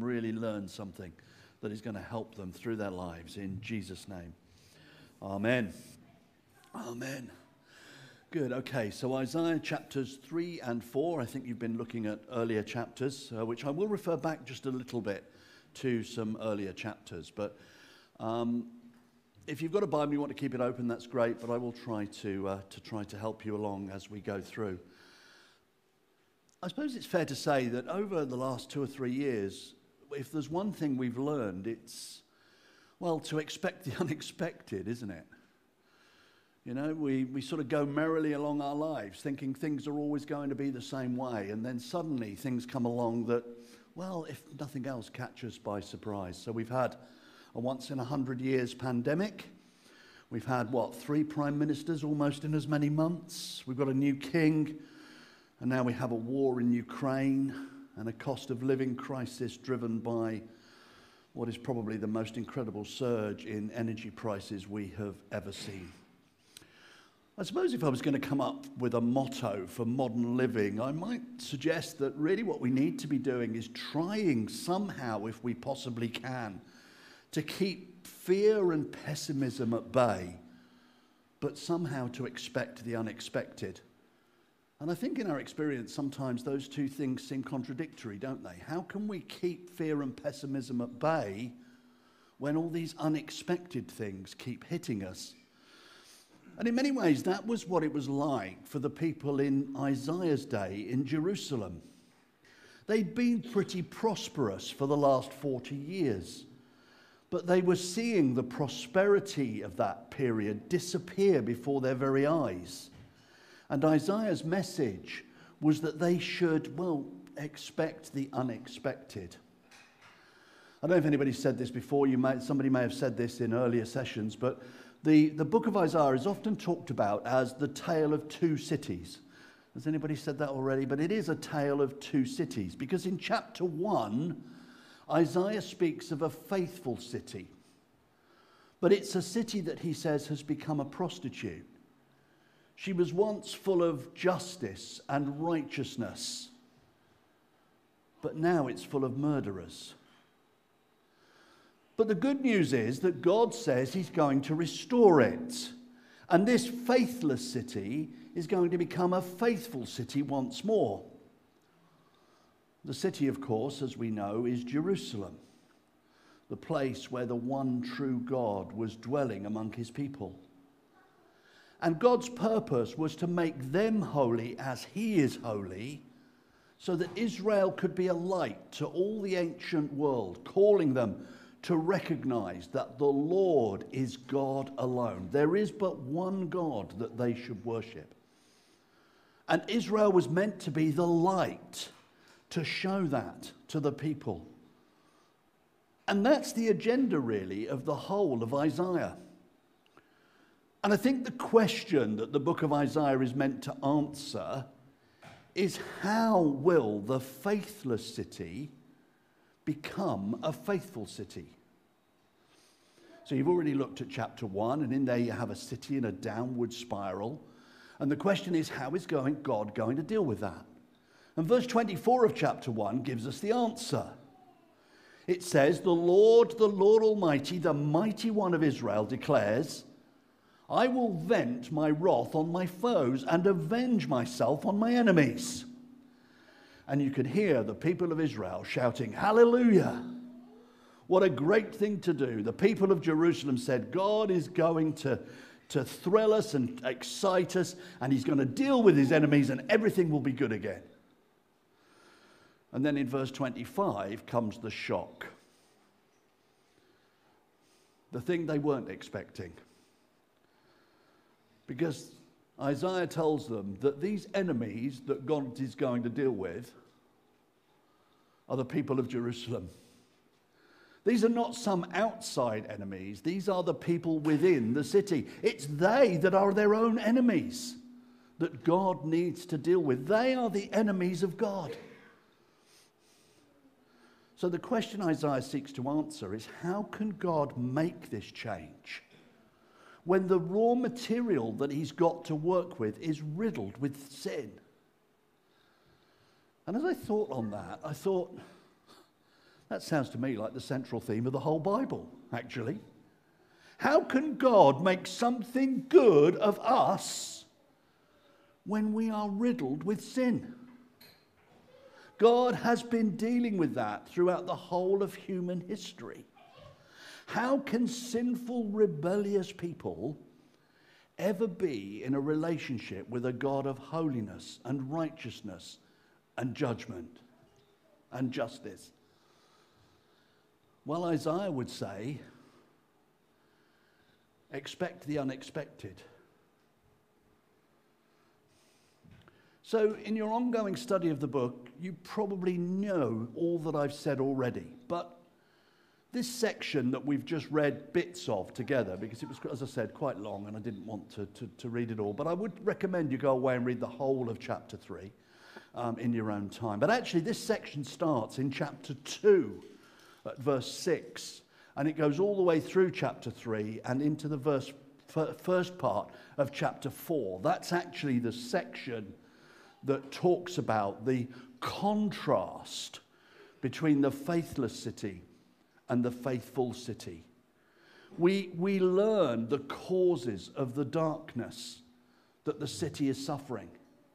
really learn something that is going to help them through their lives in Jesus' name. Amen. Amen. Good. Okay, so Isaiah chapters 3 and 4. I think you've been looking at earlier chapters, which I will refer back just a little bit to some earlier chapters. But if you've got a Bible, you want to keep it open, that's great. But I will try to help you along as we go through. I suppose it's fair to say that over the last 2 or 3 years, if there's one thing we've learned, it's, well, to expect the unexpected, isn't it? You know, we sort of go merrily along our lives thinking things are always going to be the same way, and then suddenly things come along that, well, if nothing else, catch us by surprise. So we've had a once-in-100 years pandemic. We've had, 3 prime ministers almost in as many months. We've got a new king, and now we have a war in Ukraine and a cost of living crisis driven by what is probably the most incredible surge in energy prices we have ever seen. I suppose if I was going to come up with a motto for modern living, I might suggest that really what we need to be doing is trying somehow, if we possibly can, to keep fear and pessimism at bay, but somehow to expect the unexpected. And I think in our experience, sometimes those two things seem contradictory, don't they? How can we keep fear and pessimism at bay when all these unexpected things keep hitting us? And in many ways, that was what it was like for the people in Isaiah's day in Jerusalem. They'd been pretty prosperous for the last 40 years, but they were seeing the prosperity of that period disappear before their very eyes. And Isaiah's message was that they should, expect the unexpected. I don't know if anybody said this before. Somebody may have said this in earlier sessions, but the book of Isaiah is often talked about as the tale of 2 cities. Has anybody said that already? But it is a tale of 2 cities, because in chapter 1, Isaiah speaks of a faithful city. But it's a city that he says has become a prostitute. She was once full of justice and righteousness, but now it's full of murderers. But the good news is that God says he's going to restore it. And this faithless city is going to become a faithful city once more. The city, of course, as we know, is Jerusalem, the place where the one true God was dwelling among his people. And God's purpose was to make them holy as he is holy, so that Israel could be a light to all the ancient world, calling them to recognize that the Lord is God alone. There is but one God that they should worship. And Israel was meant to be the light to show that to the people. And that's the agenda, really, of the whole of Isaiah. And I think the question that the book of Isaiah is meant to answer is, how will the faithless city become a faithful city? So you've already looked at chapter 1, and in there you have a city in a downward spiral. And the question is, how is God going to deal with that? And verse 24 of chapter 1 gives us the answer. It says, the Lord Almighty, the mighty one of Israel, declares, I will vent my wrath on my foes and avenge myself on my enemies. And you can hear the people of Israel shouting, hallelujah. What a great thing to do. The people of Jerusalem said, God is going to thrill us and excite us, and he's going to deal with his enemies, and everything will be good again. And then in verse 25 comes the shock. The thing they weren't expecting. Because Isaiah tells them that these enemies that God is going to deal with are the people of Jerusalem. These are not some outside enemies. These are the people within the city. It's they that are their own enemies that God needs to deal with. They are the enemies of God. So the question Isaiah seeks to answer is, how can God make this change when the raw material that he's got to work with is riddled with sin? And as I thought on that, I thought, That sounds to me like the central theme of the whole Bible, actually. How can God make something good of us when we are riddled with sin? God has been dealing with that throughout the whole of human history. How can sinful, rebellious people ever be in a relationship with a God of holiness and righteousness and judgment and justice? Well, Isaiah would say, expect the unexpected. So in your ongoing study of the book, you probably know all that I've said already. But this section that we've just read bits of together, because it was, as I said, quite long and I didn't want to read it all, but I would recommend you go away and read the whole of chapter 3 in your own time. But actually this section starts in chapter 2 at verse 6, and it goes all the way through chapter 3 and into the first part of chapter 4. That's actually the section that talks about the contrast between the faithless city and the faithful city. We learn the causes of the darkness that the city is suffering.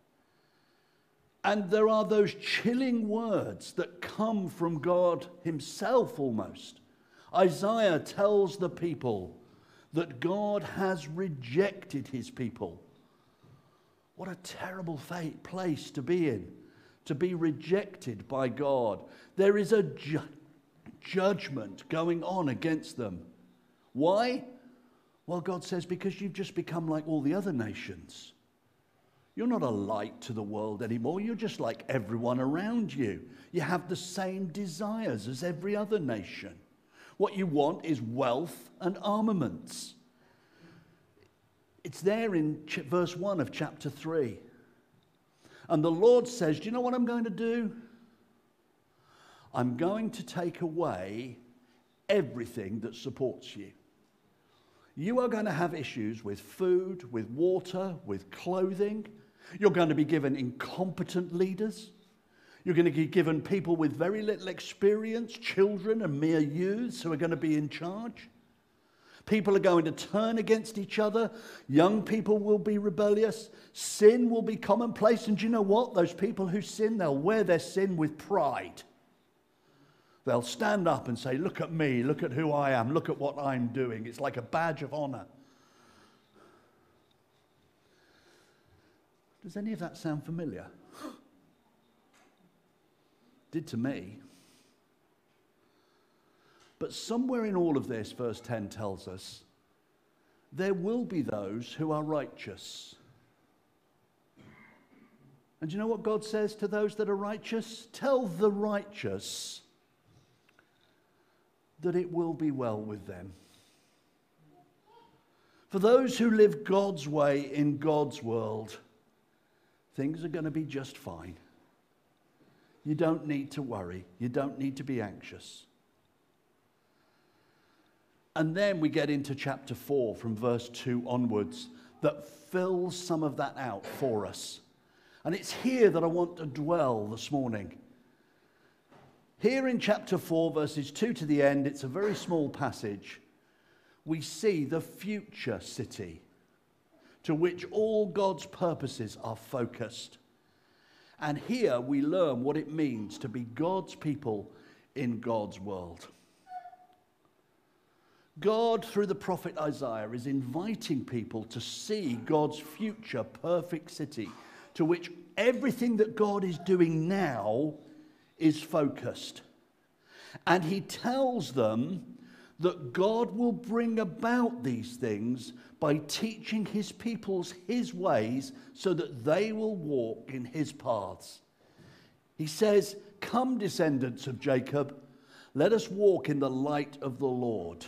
And there are those chilling words that come from God himself almost. Isaiah tells the people that God has rejected his people. What a terrible place to be in, to be rejected by God. There is a judgment going on against them. Why? Well, God says, because you've just become like all the other nations. You're not a light to the world anymore. You're just like everyone around you. You have the same desires as every other nation. What you want is wealth and armaments. It's there in verse 1 of chapter 3. And the Lord says, do you know what I'm going to do? I'm going to take away everything that supports you. You are going to have issues with food, with water, with clothing. You're going to be given incompetent leaders. You're going to be given people with very little experience, children and mere youths who are going to be in charge. People are going to turn against each other. Young people will be rebellious. Sin will be commonplace. And do you know what? Those people who sin, they'll wear their sin with pride. They'll stand up and say, look at me, look at who I am, look at what I'm doing. It's like a badge of honor. Does any of that sound familiar? Did to me. But somewhere in all of this, verse 10 tells us, there will be those who are righteous. And do you know what God says to those that are righteous? Tell the righteous that it will be well with them. For those who live God's way in God's world, things are going to be just fine. You don't need to worry. You don't need to be anxious. And then we get into chapter 4 from verse 2 onwards that fills some of that out for us. And it's here that I want to dwell this morning. Here in chapter 4, verses 2 to the end, it's a very small passage. We see the future city to which all God's purposes are focused. And here we learn what it means to be God's people in God's world. God, through the prophet Isaiah, is inviting people to see God's future perfect city, to which everything that God is doing now is focused. And he tells them that God will bring about these things by teaching his peoples his ways so that they will walk in his paths. He says, come, descendants of Jacob, let us walk in the light of the Lord.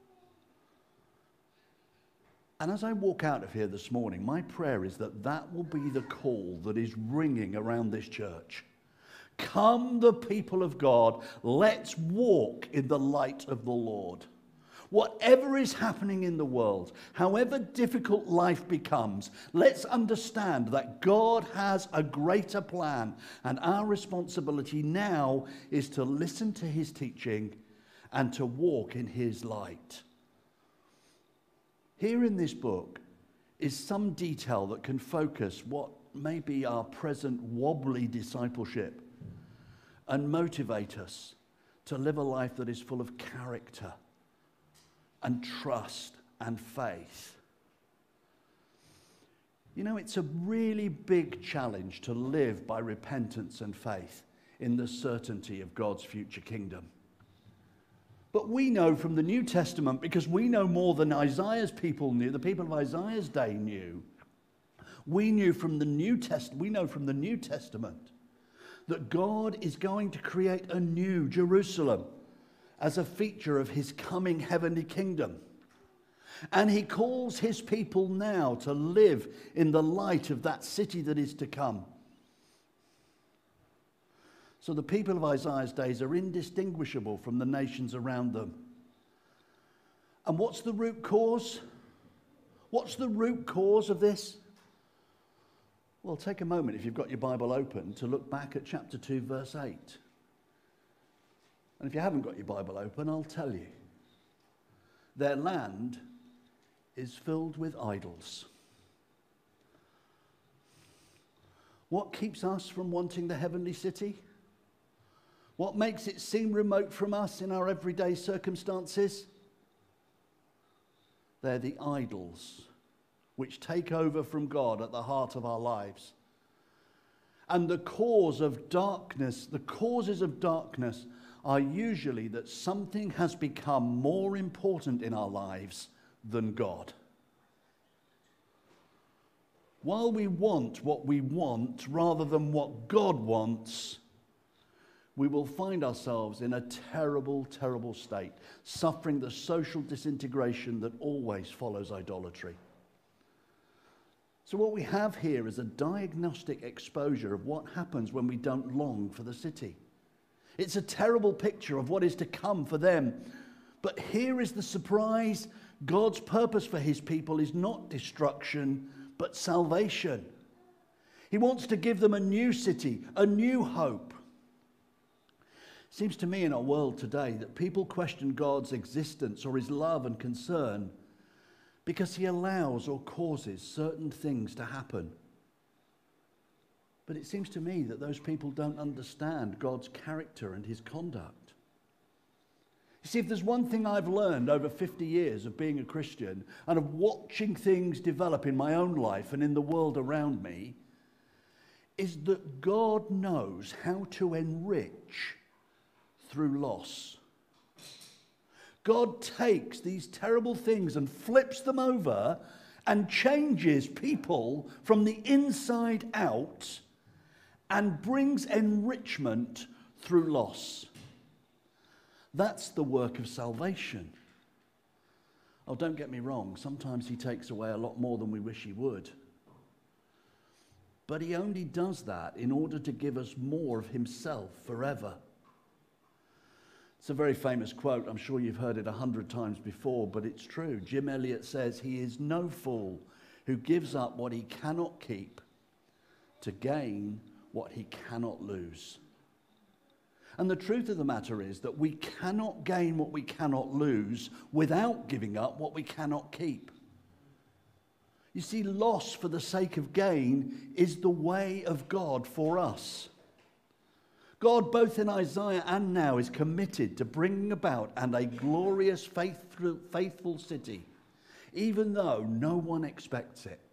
And as I walk out of here this morning, my prayer is that that will be the call that is ringing around this church. Come, the people of God, let's walk in the light of the Lord. Whatever is happening in the world, however difficult life becomes, let's understand that God has a greater plan, and our responsibility now is to listen to his teaching and to walk in his light. Here in this book is some detail that can focus what may be our present wobbly discipleship and motivate us to live a life that is full of character and trust and faith. You know, it's a really big challenge to live by repentance and faith in the certainty of God's future kingdom. But we know from the New Testament, because we know more than Isaiah's people knew, the people of Isaiah's day knew, we know from the New Testament that God is going to create a new Jerusalem as a feature of his coming heavenly kingdom. And he calls his people now to live in the light of that city that is to come. So the people of Isaiah's days are indistinguishable from the nations around them. And what's the root cause? What's the root cause of this? Well, take a moment, if you've got your Bible open, to look back at chapter 2, verse 8. And if you haven't got your Bible open, I'll tell you. Their land is filled with idols. What keeps us from wanting the heavenly city? What makes it seem remote from us in our everyday circumstances? They're the idols which take over from God at the heart of our lives. And the causes of darkness are usually that something has become more important in our lives than God. While we want what we want rather than what God wants, we will find ourselves in a terrible, terrible state, suffering the social disintegration that always follows idolatry. So what we have here is a diagnostic exposure of what happens when we don't long for the city. It's a terrible picture of what is to come for them. But here is the surprise. God's purpose for his people is not destruction, but salvation. He wants to give them a new city, a new hope. It seems to me in our world today that people question God's existence or his love and concern because he allows or causes certain things to happen. But it seems to me that those people don't understand God's character and his conduct. You see, if there's one thing I've learned over 50 years of being a Christian and of watching things develop in my own life and in the world around me, is that God knows how to enrich through loss. God takes these terrible things and flips them over and changes people from the inside out and brings enrichment through loss. That's the work of salvation. Oh, don't get me wrong, sometimes he takes away a lot more than we wish he would. But he only does that in order to give us more of himself forever. It's a very famous quote. I'm sure you've heard it 100 times before, but it's true. Jim Elliot says, "He is no fool who gives up what he cannot keep to gain what he cannot lose." And the truth of the matter is that we cannot gain what we cannot lose without giving up what we cannot keep. You see, loss for the sake of gain is the way of God for us. God, both in Isaiah and now, is committed to bringing about and a glorious, faithful city, even though no one expects it.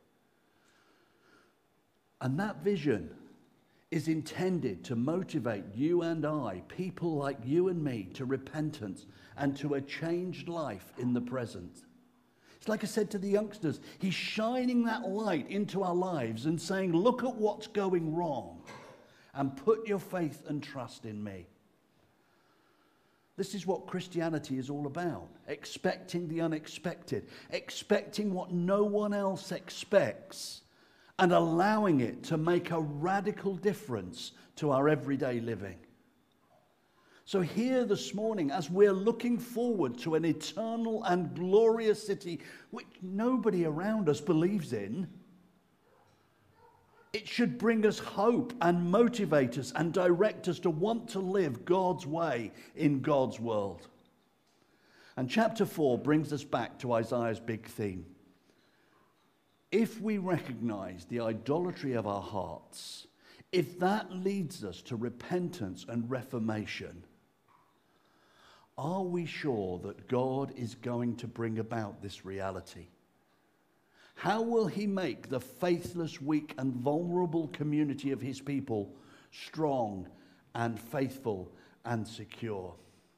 And that vision is intended to motivate you and I, people like you and me, to repentance and to a changed life in the present. It's like I said to the youngsters, he's shining that light into our lives and saying, look at what's going wrong and put your faith and trust in me. This is what Christianity is all about, expecting the unexpected, expecting what no one else expects, and allowing it to make a radical difference to our everyday living. So here this morning, as we're looking forward to an eternal and glorious city, which nobody around us believes in, it should bring us hope and motivate us and direct us to want to live God's way in God's world. And chapter 4 brings us back to Isaiah's big theme. If we recognize the idolatry of our hearts, if that leads us to repentance and reformation, are we sure that God is going to bring about this reality? How will he make the faithless, weak, and vulnerable community of his people strong and faithful and secure?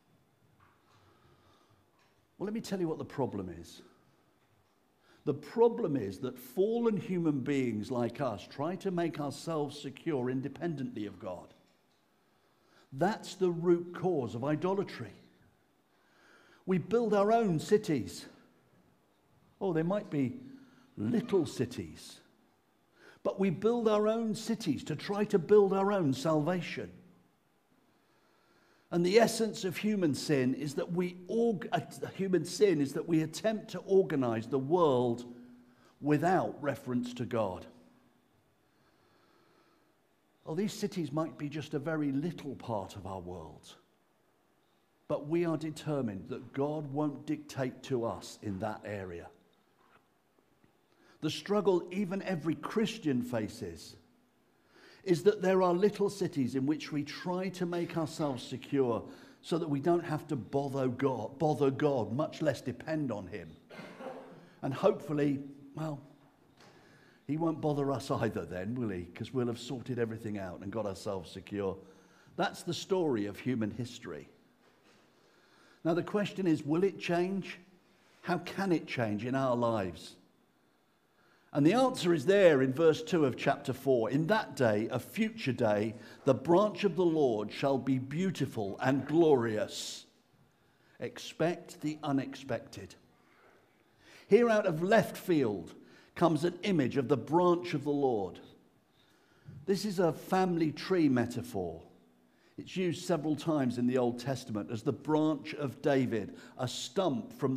Well, let me tell you what the problem is. The problem is that fallen human beings like us try to make ourselves secure independently of God. That's the root cause of idolatry. We build our own cities. Oh, they might be little cities, but we build our own cities to try to build our own salvation. And the essence of human sin is that we attempt to organize the world without reference to God. Well, these cities might be just a very little part of our world, but we are determined that God won't dictate to us in that area. The struggle even every Christian faces is that there are little cities in which we try to make ourselves secure so that we don't have to bother God, much less depend on him. And hopefully, well, he won't bother us either then, will he? Because we'll have sorted everything out and got ourselves secure. That's the story of human history. Now the question is, will it change? How can it change in our lives? And the answer is there in verse 2 of chapter 4. In that day, a future day, the branch of the Lord shall be beautiful and glorious. Expect the unexpected. Here out of left field comes an image of the branch of the Lord. This is a family tree metaphor. It's used several times in the Old Testament as the branch of David, a shoot from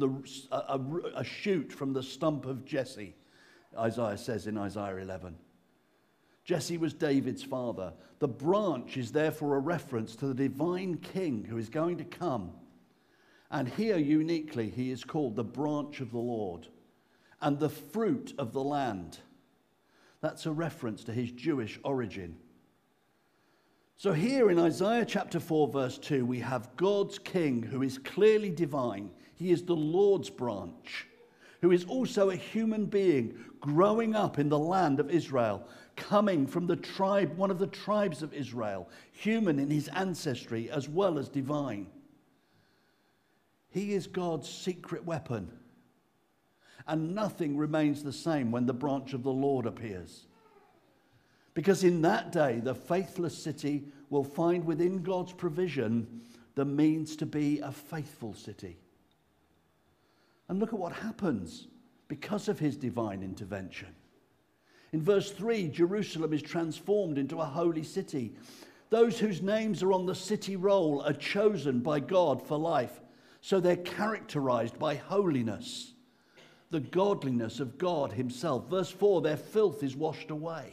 the stump of Jesse, Isaiah says in Isaiah 11. Jesse was David's father. The branch is therefore a reference to the divine king who is going to come. And here uniquely he is called the branch of the Lord and the fruit of the land. That's a reference to his Jewish origin. So here in Isaiah chapter 4 verse 2 we have God's king who is clearly divine. He is the Lord's branch, who is also a human being growing up in the land of Israel, coming from the tribe, one of the tribes of Israel, human in his ancestry as well as divine. He is God's secret weapon. And nothing remains the same when the branch of the Lord appears. Because in that day, the faithless city will find within God's provision the means to be a faithful city. And look at what happens because of his divine intervention. In verse 3, Jerusalem is transformed into a holy city. Those whose names are on the city roll are chosen by God for life. So they're characterized by holiness, the godliness of God himself. Verse 4, their filth is washed away.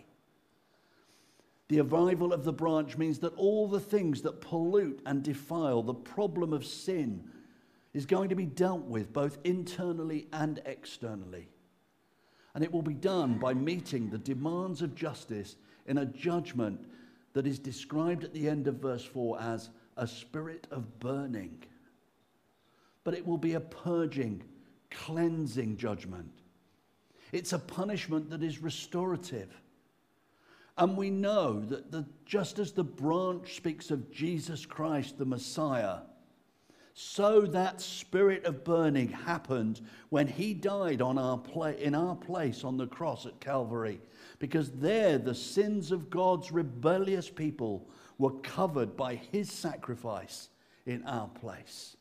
The arrival of the branch means that all the things that pollute and defile, the problem of sin, is going to be dealt with both internally and externally. And it will be done by meeting the demands of justice in a judgment that is described at the end of verse 4 as a spirit of burning. But it will be a purging, cleansing judgment. It's a punishment that is restorative. And we know that just as the branch speaks of Jesus Christ, the Messiah, so that spirit of burning happened when he died in our place on the cross at Calvary. Because there the sins of God's rebellious people were covered by his sacrifice in our place.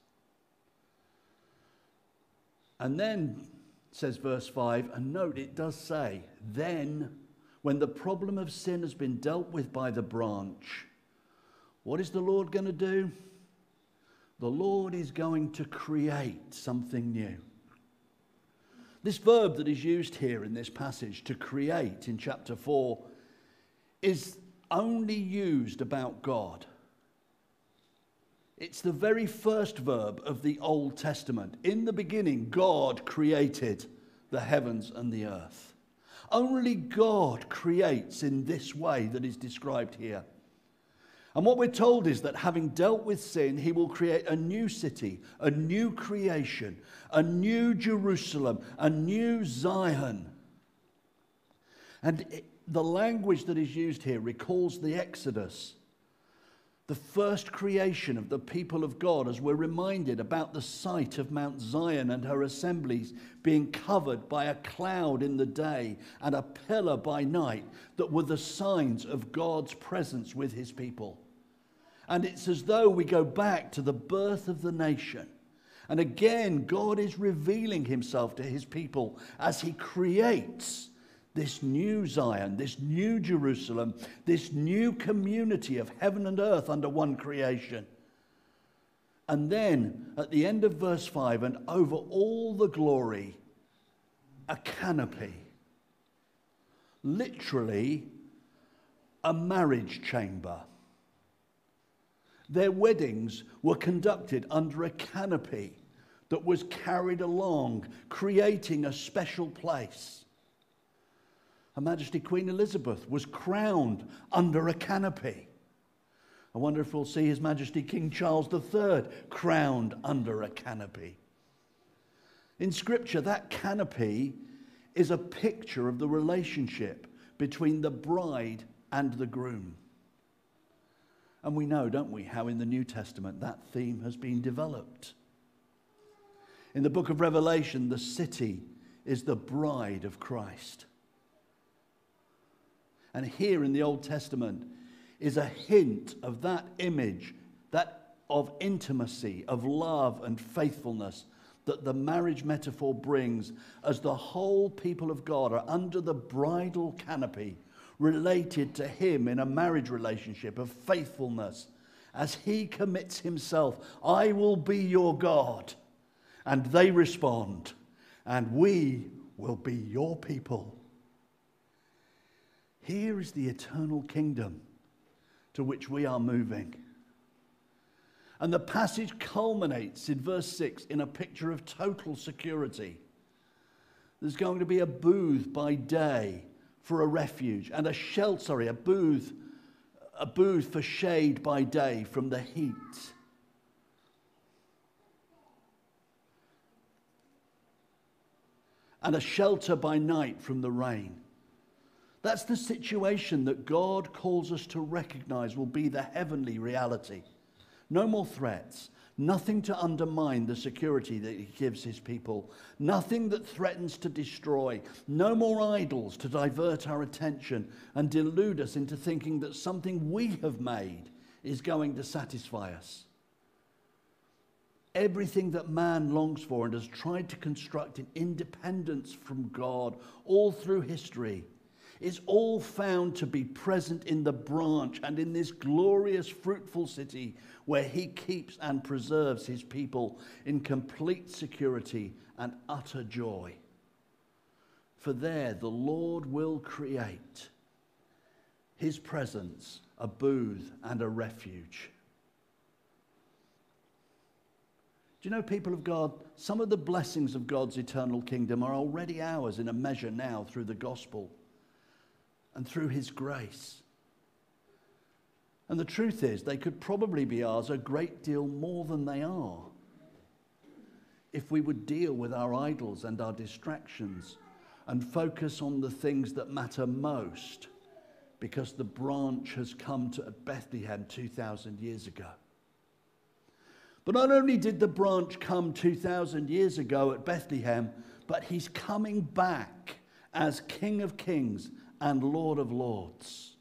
And then, says verse 5, and note it does say, then when the problem of sin has been dealt with by the branch, what is the Lord going to do? The Lord is going to create something new. This verb that is used here in this passage, to create, in chapter 4, is only used about God. It's the very first verb of the Old Testament. In the beginning, God created the heavens and the earth. Only God creates in this way that is described here. And what we're told is that having dealt with sin, he will create a new city, a new creation, a new Jerusalem, a new Zion. And the language that is used here recalls the Exodus, the first creation of the people of God, as we're reminded about the sight of Mount Zion and her assemblies being covered by a cloud in the day and a pillar by night that were the signs of God's presence with his people. And it's as though we go back to the birth of the nation. And again, God is revealing himself to his people as he creates this new Zion, this new Jerusalem, this new community of heaven and earth under one creation. And then at the end of verse 5, and over all the glory, a canopy. Literally, a marriage chamber. Their weddings were conducted under a canopy that was carried along, creating a special place. Her Majesty Queen Elizabeth was crowned under a canopy. I wonder if we'll see His Majesty King Charles III crowned under a canopy. In Scripture, that canopy is a picture of the relationship between the bride and the groom. And we know, don't we, how in the New Testament that theme has been developed. In the book of Revelation, the city is the bride of Christ. And here in the Old Testament is a hint of that image, that of intimacy, of love and faithfulness that the marriage metaphor brings as the whole people of God are under the bridal canopy, related to him in a marriage relationship of faithfulness, as he commits himself, I will be your God. And they respond, and we will be your people. Here is the eternal kingdom to which we are moving. And the passage culminates in verse 6 in a picture of total security. There's going to be a booth by day for a refuge, and a booth for shade by day from the heat. And a shelter by night from the rain. That's the situation that God calls us to recognize will be the heavenly reality. No more threats. Nothing to undermine the security that he gives his people. Nothing that threatens to destroy. No more idols to divert our attention and delude us into thinking that something we have made is going to satisfy us. Everything that man longs for and has tried to construct in independence from God all through history is all found to be present in the branch and in this glorious, fruitful city where he keeps and preserves his people in complete security and utter joy. For there the Lord will create his presence, a booth and a refuge. Do you know, people of God, some of the blessings of God's eternal kingdom are already ours in a measure now through the gospel and through his grace. And the truth is, they could probably be ours a great deal more than they are if we would deal with our idols and our distractions and focus on the things that matter most, because the branch has come to Bethlehem 2,000 years ago. But not only did the branch come 2,000 years ago at Bethlehem, but he's coming back as King of Kings and Lord of Lords.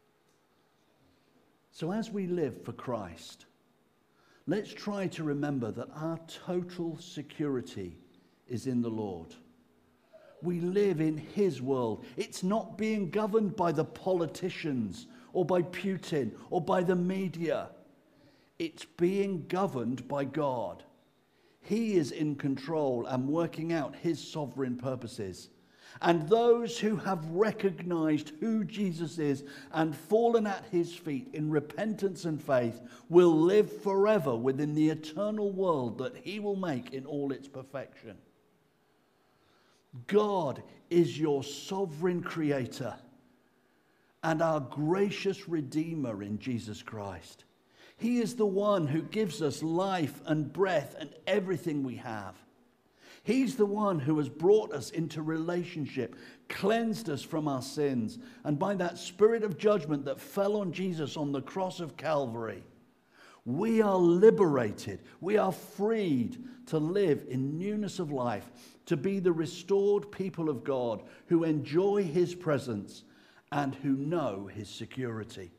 So as we live for Christ, let's try to remember that our total security is in the Lord. We live in his world. It's not being governed by the politicians or by Putin or by the media. It's being governed by God. He is in control and working out his sovereign purposes. And those who have recognized who Jesus is and fallen at his feet in repentance and faith will live forever within the eternal world that he will make in all its perfection. God is your sovereign creator and our gracious Redeemer in Jesus Christ. He is the one who gives us life and breath and everything we have. He's the one who has brought us into relationship, cleansed us from our sins, and by that spirit of judgment that fell on Jesus on the cross of Calvary, we are liberated, we are freed to live in newness of life, to be the restored people of God who enjoy his presence and who know his security.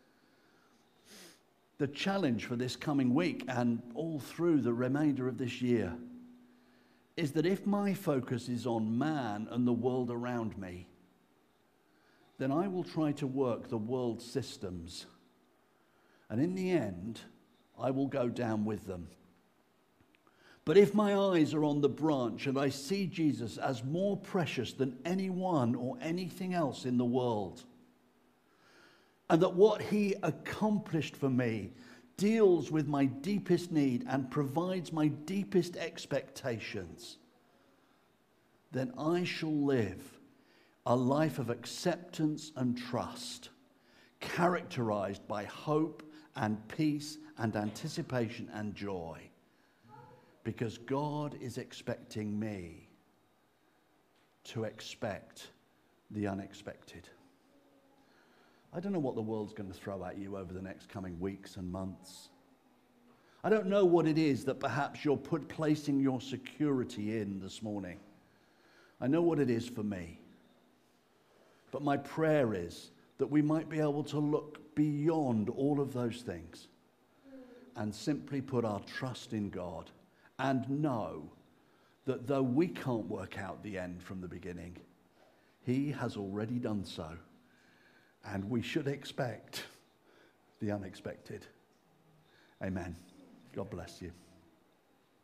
The challenge for this coming week and all through the remainder of this year is that if my focus is on man and the world around me, then I will try to work the world's systems. And in the end, I will go down with them. But if my eyes are on the branch and I see Jesus as more precious than anyone or anything else in the world, and that what he accomplished for me deals with my deepest need and provides my deepest expectations, then I shall live a life of acceptance and trust, characterized by hope and peace and anticipation and joy, because God is expecting me to expect the unexpected. I don't know what the world's going to throw at you over the next coming weeks and months. I don't know what it is that perhaps you're placing your security in this morning. I know what it is for me. But my prayer is that we might be able to look beyond all of those things and simply put our trust in God and know that though we can't work out the end from the beginning, he has already done so. And we should expect the unexpected. Amen. God bless you.